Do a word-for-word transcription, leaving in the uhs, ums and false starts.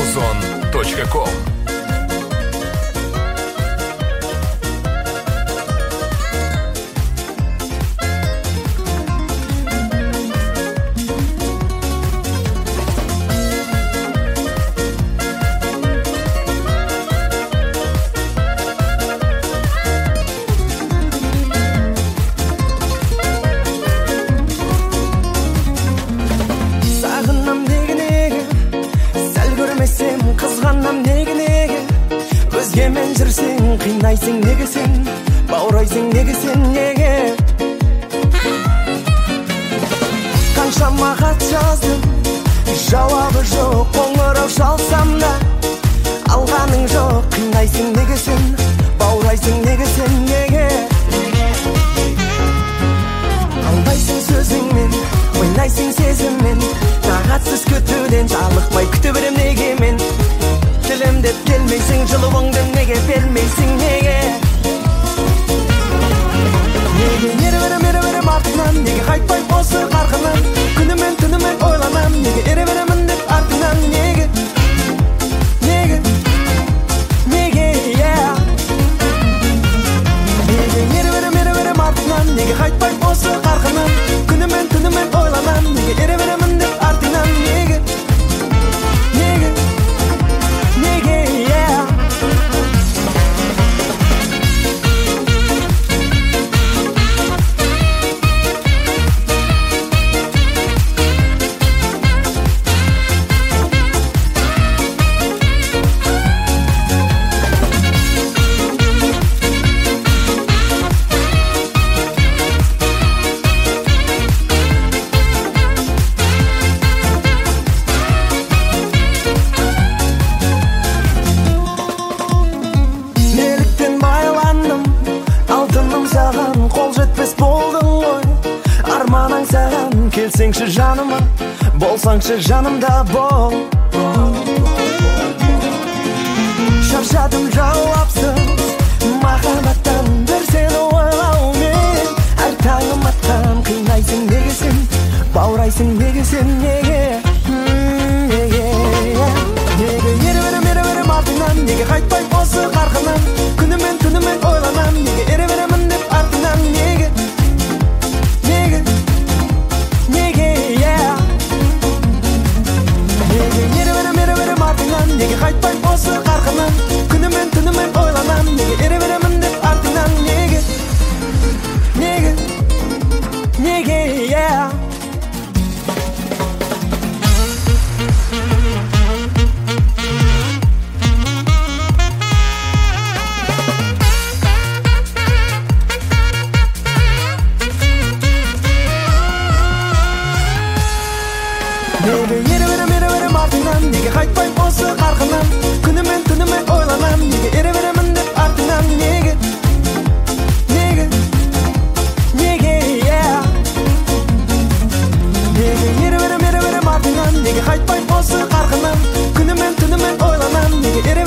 радиозон точка ком. жүрсең қинайсың неге сен, баурайсың неге сен, неге? Қаншама хат жаздым, жауабы жоқ, қоңырау шалсам да алғаның жоқ. Қинайсың неге сен, баурайсың неге сен, неге? Алдайсың сөзіңмен, ойнайсың сезіммен, тағатсыз күтуден жалықпай күте берем неге мен? Келем деп келмейсің, жылуыңды неге бермейсің, неге? Неге ере берем, ере берем артынан, неге қайтпай осы қарқынан? Күнімен түнімен ойланам, неге ере беремін деп артынан, неге? Неге? Неге, yeah. Неге ере берем, ере берем артынан, неге қайтпай осы қарқынан? Күнімен түнімен ойланам, неге ере беремін деп артынан, неге? Неге? Неге, yeah. Келсеңші жаныма, болсаңшы жанымда бол. Шаршадым жауапсыз махаббаттан, бір сені ойлаумен. Әр таңым аттан қинайсың неге сен, баурайсың неге сен, неге? Неге? Неге ере берем, ере берем артынан, неге қайтпай осы қарқынан? Күнімен түнімен ойланам, неге ере беремін деп артынан, неге? Неге? Неге, yeah. Неге ере берем, ере берем артынан, неге қайтпай осы қарқынан? Күнімен түнімен ойланам, неге ере беремін деп артынан, неге? Неге? Неге, yeah. Неге ере берем, ере берем артынан, неге қайтпай осы қарқынан? Күнімен түнімен ойланам, неге ере беремін деп артынан, неге? Неге? Неге, yeah. Неге ере берем, ере берем артынан, неге қайтпай осы қарқынан? Күнімен түнімен ойланам, неге ере